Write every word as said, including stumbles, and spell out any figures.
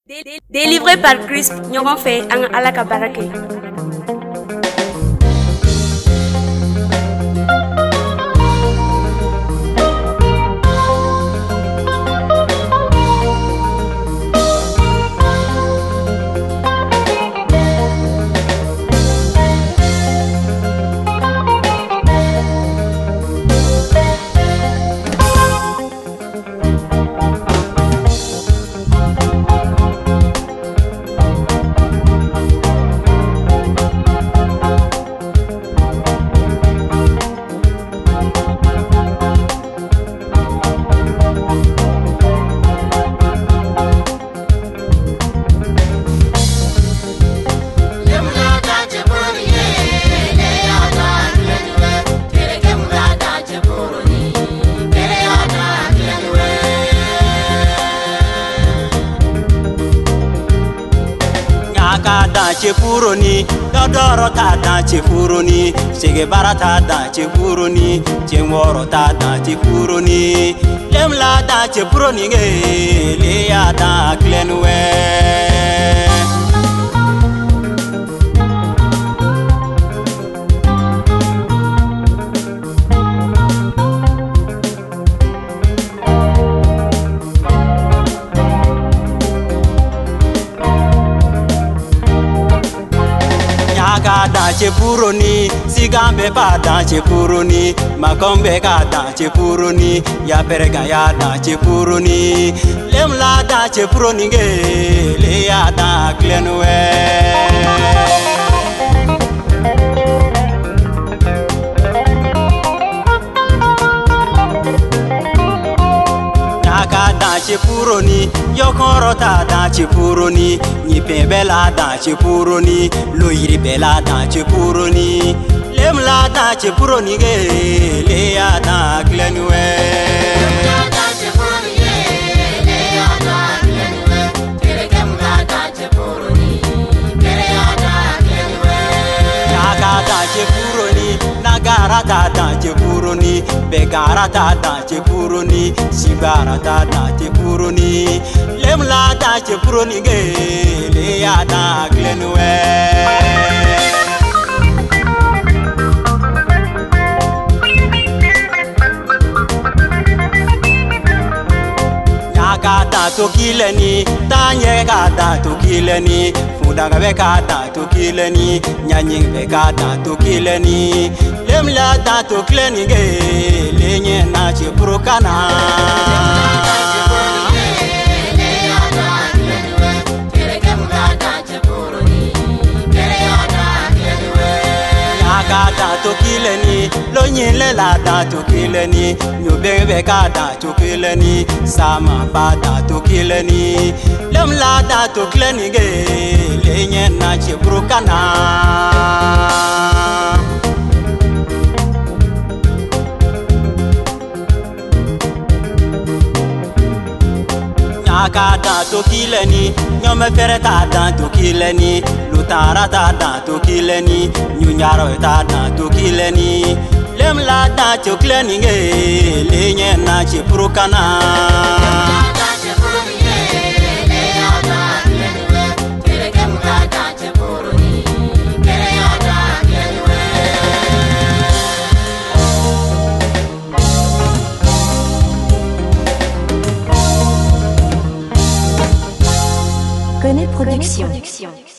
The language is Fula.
Délivré par Christ, ɲɔgɔn fɛ an ka Ala ka baara kɛ. Dace furoni, dodoro ta dace furoni, sege bara ta dace furoni, cengoro ta dace furoni, lemla dace furoni ge, leya da klenwe. Ka dace furoni, sigambe pa dace furoni, makombe ka dace furoni, ya perega ya dace furoni, lemla dace furoni ge, leya da klenwe. Dace furoni, yokoro ta dace furoni, nyipe bela dace furoni, loyiri bela dace furoni, lemla dace furoni ge, leya da klenwe. Dace furoni, nagara ta dace furoni, begara ta dace furoni, sibara ta dace furoni, lemla dace furoni ge, leya da klenwe. Kata tokileni, tanye kata tokileni, fudaga be kata tokileni, nyanying be kata tokileni, lemla ta tokileni ge, lenye na chiprokana. Kata tokileni, lonye la ta tokileni, nyobebe kata tokileni, sama bata tokileni, lemla ta tokileni ge, lenye na chibrukana. Kata tokileni, nyome fere ta dan tokileni, lutara ta dan tokileni, nyunyaro ta dan tokileni, lemla ta tokileni ge, lenye na chiprukana. Connaît Production.